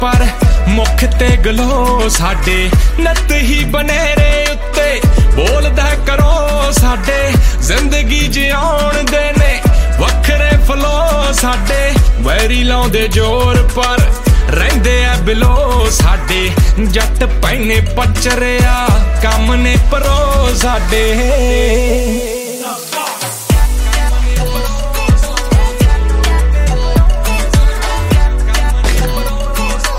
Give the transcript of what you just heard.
पर मुख ते गलो साडे नत ही बनेरे उत्ते बोलदा करो साडे जिंदगी जिउण दे ने वखरे फलो साडे वैरी लाउंदे जोर पर रहिंदे आ बिलो साडे जट पैने पचरिया कम ने परो साडे।